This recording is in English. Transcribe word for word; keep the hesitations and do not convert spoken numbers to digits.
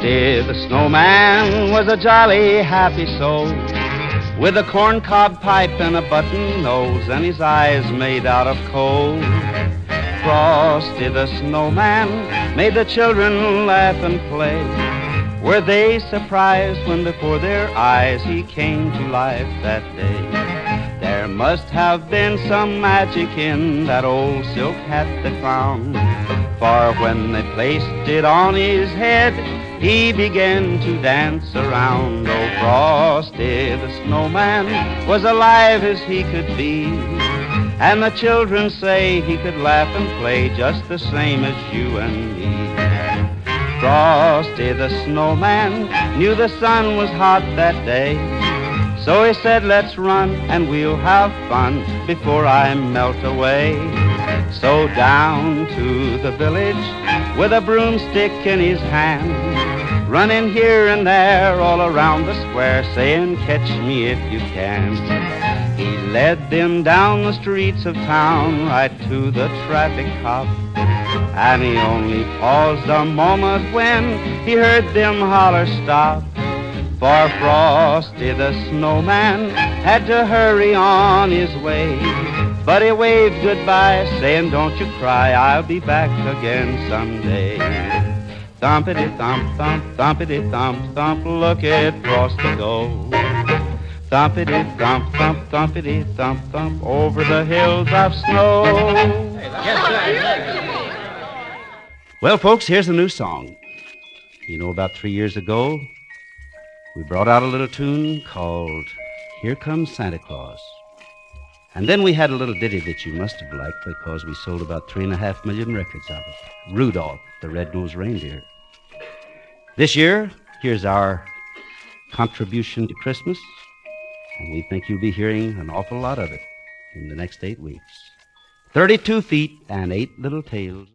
Frosty the Snowman was a jolly, happy soul, with a corncob pipe and a button nose, and his eyes made out of coal. Frosty the Snowman made the children laugh and play. Were they surprised when before their eyes he came to life that day? There must have been some magic in that old silk hat the clown, for when they placed it on his head, he began to dance around. Oh, Frosty the Snowman was alive as he could be, and the children say he could laugh and play just the same as you and me. Frosty the Snowman knew the sun was hot that day, so he said, let's run and we'll have fun before I melt away. So down to the village with a broomstick in his hand, running here and there all around the square, saying, catch me if you can. He led them down the streets of town right to the traffic cop, and he only paused a moment when he heard them holler stop. For Frosty the Snowman had to hurry on his way, but he waved goodbye, saying, don't you cry, I'll be back again someday. Thumpity thump thump, thumpity thump thump, look at Frosty go. Thumpity thump thump, thumpity thump thump, over the hills of snow. Well, folks, here's a new song. You know, about three years ago, we brought out a little tune called Here Comes Santa Claus. And then we had a little ditty that you must have liked because we sold about three and a half million records of it. Rudolph the Red-Nosed Reindeer. This year, here's our contribution to Christmas, and we think you'll be hearing an awful lot of it in the next eight weeks. Thirty-two feet and eight little tails.